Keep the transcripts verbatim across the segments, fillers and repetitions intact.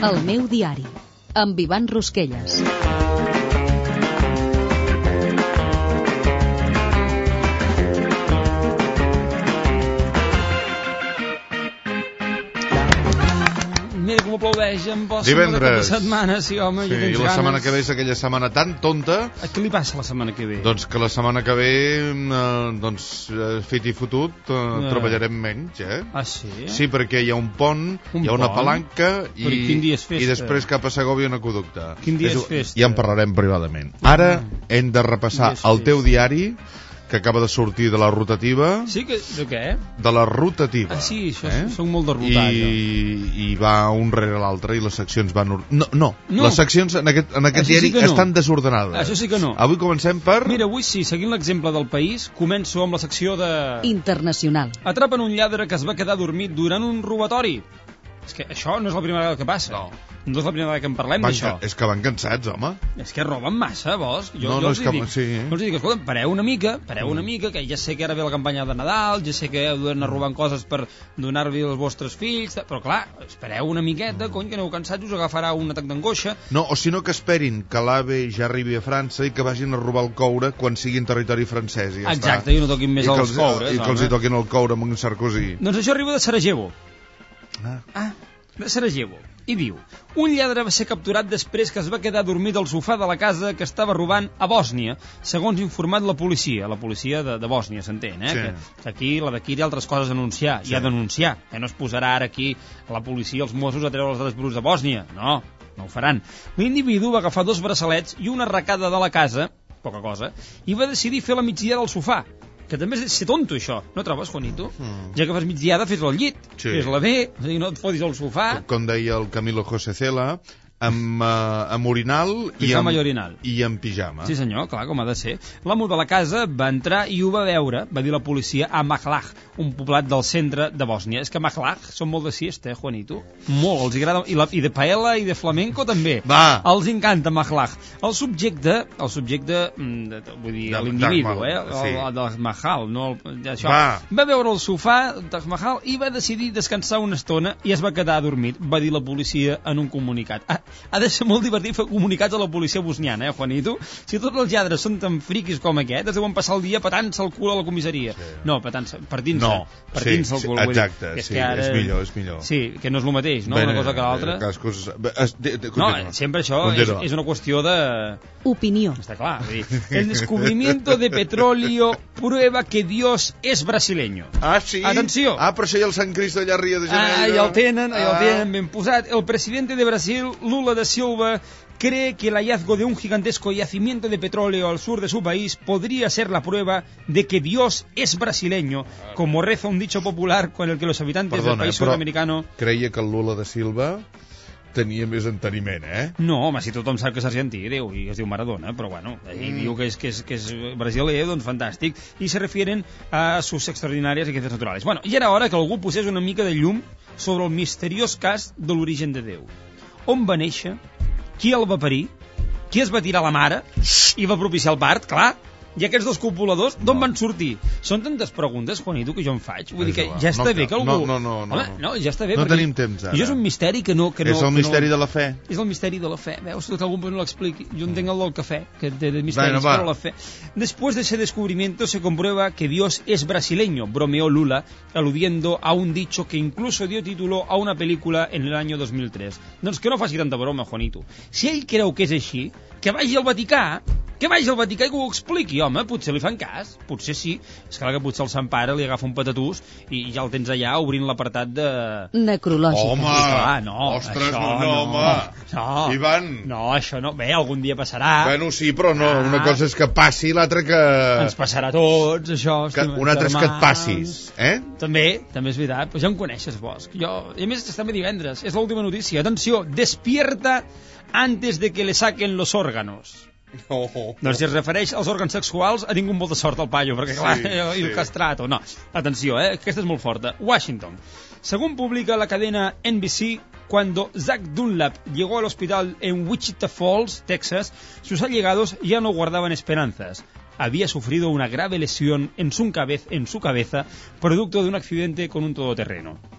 El meu diari, amb Ivan Rosquelles. Mira com aplaudeix en Bosch. Divendres. De setmana, sí, home, sí, i la ganes. Setmana que ve és aquella setmana tan tonta. A què li passa la setmana que ve? Doncs que la setmana que ve, eh, doncs, fit i fotut, eh, eh. treballarem menys, eh? Ah, sí? Sí, perquè hi ha un pont, un hi ha una pont? palanca i, i després cap a Segòvia un aqüeducte. Quin dia és, és festa? Ja en parlarem privadament. Ara ah. hem de repassar el teu diari, que acaba de sortir de la rotativa. Sí, que, de què? De la rotativa. Ah, sí, això eh? Soc molt de rotar, I, jo. I va un rere l'altre i les seccions van... No, no, no. les seccions en aquest, en aquest diari sí no. estan desordenades. Això sí que no. Avui comencem per... Mira, avui sí, seguint l'exemple del País, començo amb la secció de... Internacional. Atrapen un lladre que es va quedar dormit durant un robatori. És que això no és la primera vegada que passa. No. No és la primera vegada que en parlem van, d'això. És que van cansats, home. És que roben massa, vos. Jo, no, jo no els, és que, dic, sí. jo els dic, escolta, pareu una mica, pareu mm. una mica, que ja sé que ara ve la campanya de Nadal, ja sé que heu d'anar robant coses per donar-li als vostres fills, però clar, espereu una miqueta, mm. cony, que aneu cansats, us agafarà un atac d'angoixa. No, o si no que esperin que l'AVE ja arribi a França i que vagin a robar el coure quan sigui en territori francès. Ja Exacte, està. I no toquin més I els, els coures. I que els hi toquin el coure amb un Sarkozy. Doncs això arriba de Sarajevo. Ah. Ah, de Sarajevo. I diu, un lladre va ser capturat després que es va quedar dormit al sofà de la casa que estava robant a Bòsnia, segons informat la policia, la policia de, de Bòsnia, s'entén, eh? Sí. Que aquí, la d'aquí hi ha altres coses a anunciar, sí. Hi ha d'anunciar, que no es posarà ara aquí la policia, els Mossos, a treure els dades bruts de Bòsnia, no, no ho faran. L'individu va agafar dos braçalets i una arracada de la casa, poca cosa, i va decidir fer la migdiada al sofà, que també és ser tonto, això. No trobes, Juanito? Mm. Ja que fas migdiada, fes-la al llit. Sí. Fes-la bé, no et fotis al sofà. Com deia el Camilo José Cela, amb, uh, amb orinal i amb, orinal i amb pijama. Sí senyor, clar, com ha de ser. L'amo de la casa va entrar i ho va veure, va dir la policia, a Mahlag, un poblat del centre de Bòsnia. És que Mahlag són molt de siesta, eh, Juanito? Molt, els agrada. I, la, i de paella i de flamenco també. Va. Els encanta Mahlag. El subjecte, el subjecte, de, vull dir, l'individu, eh? El, sí. el, el Mahal, no el, això. Va. Va veure el sofà de Mahal i va decidir descansar una estona i es va quedar adormit, va dir la policia en un comunicat. Ah, ha de ser molt divertit fer comunicats a la policia bosniana, eh, Juanito? Si tots els lladres són tan friquis com aquest, es deuen passar el dia patant-se el cul a la comissaria. Sí. No, patant-se, partint-se. No, partint-se sí, el cul. Sí, exacte, dir, sí, ara... és millor, és millor. Sí, que no és el mateix, no? Bene, una cosa que l'altra. Coses... Es, de, de, no, sempre això és, és una qüestió de... Opinió. Està clar. Dir, el descubrimiento de petróleo prueba que Dios es brasileño. Ah, sí? Atenció. Ah, però això hi ha el Sant Cristo allà a Rio de Janeiro. Ah, ja el tenen, ja el tenen ben posat. El presidente de Brasil, Lula da Silva, cree que el hallazgo de un gigantesco yacimiento de petróleo al sur de su país podría ser la prueba de que Dios es brasileño, como reza un dicho popular con el que los habitantes Perdona, del país sudamericano... Creia que el Lula da Silva tenia més enteniment, eh? No, home, si tothom sap que és argentí, diu, i es diu Maradona, però bueno, ell mm. diu que és, que és, que és brasiler, doncs fantàstic, i se refieren a sus extraordinàries riquezas naturales. Bueno, i era hora que algú posés una mica de llum sobre el misteriós cas de l'origen de Déu. On va néixer? Qui el va parir? Qui es va tirar a la mare i va propiciar el part? Clar. I aquests dos copuladors, d'on no. van sortir? Són tantes preguntes, Juanito, que jo em faig. Vull dir que ja està no, bé que algú... No, no, no. no, Home, no, ja està bé. No tenim temps, ara. Jo és un misteri que no... Que no és el que misteri no... de la fe. És el misteri de la fe. Veus, que algú no l'expliqui. Jo entenc el del cafè, que té de misteris, bueno, però la fe... Después de ese descubrimiento se comprueba que Dios es brasileño, bromeó Lula, aludiendo a un dicho que incluso dio título a una película en el año dos mil tres. Doncs que no faci tanta broma, Juanito. Si ell creu que és així, que vagi al Vaticà, que vagi al Vaticà i que ho expliqui, home, potser li fan cas, potser sí. És clar que potser el Sant Pare li agafa un patatús i ja el tens allà obrint l'apartat de... necrològic. Home, clar, no, ostres, això, no, no, home, no, Ivan. No, això no, bé, algun dia passarà. Bueno, sí, però no, ah, una cosa és que passi, l'altra que... Ens passarà a tots, això. Que, una altra és que et passis, eh? També, també és veritat, però ja em coneixes, Bosch. Jo, i a més, estem a divendres, és l'última notícia. Atenció, despierta antes de que le saquen los órganos. Oh, oh, oh. Doncs si es refereix als òrgans sexuals, ha tingut molta sort el paio, perquè clar, sí, i el sí. castrat o no. Atenció, eh, aquesta és molt forta. Washington. Según publica la cadena N B C, cuando Zach Dunlap llegó al hospital en Wichita Falls, Texas, sus allegados ya no guardaban esperanzas. Había sufrido una grave lesión en su cabeza, en su cabeza, producto de un accidente con un todoterreno.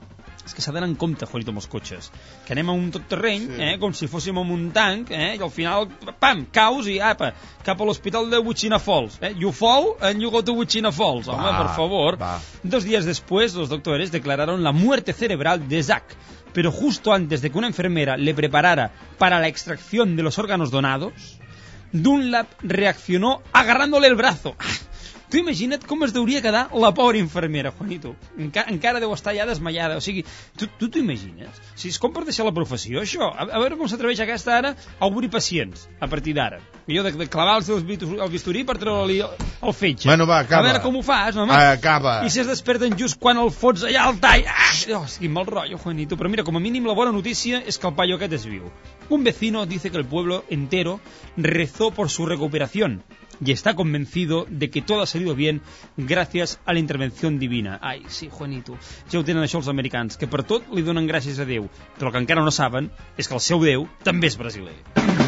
és que s'ha d'anar en compte, Juanito, amb els cotxes, que anem a un tot terreny, sí. eh, com si fóssim en un tanc, eh, i al final, pam, caus i apa, cap a l'hospital de Wichita Falls, eh, you fall and you go to Wichita Falls, home, va, por favor. Va. Dos días después, los doctores declararon la muerte cerebral de Zach, pero justo antes de que una enfermera le preparara para la extracción de los órganos donados, Dunlap reaccionó agarrándole el brazo. Tu imagina't com es deuria quedar la pobra infermera, Juanito. Enca encara deu estar ja desmaiada. O sigui, tu tu t'ho imagines? Si és com per deixar la professió, això. A, a veure com s'atreveix aquesta ara a obrir pacients, a partir d'ara. Jo de, de clavar el, el bisturí per treure-li el, el fetge. Bueno, va, acaba. A veure com ho fas, home. Acaba. I si es desperten just quan el fots allà al tall. Ah, oh, quin mal rotllo, Juanito. Però mira, com a mínim la bona notícia és que el paio aquest es viu. Un vecino dice que el pueblo entero rezó por su recuperación y está convencido de que todo ha salido bien gracias a la intervención divina. Ai, sí, Juanito, ja ho tenen això els americans, que per tot li donen gràcies a Déu, però el que encara no saben és que el seu Déu també és brasiler.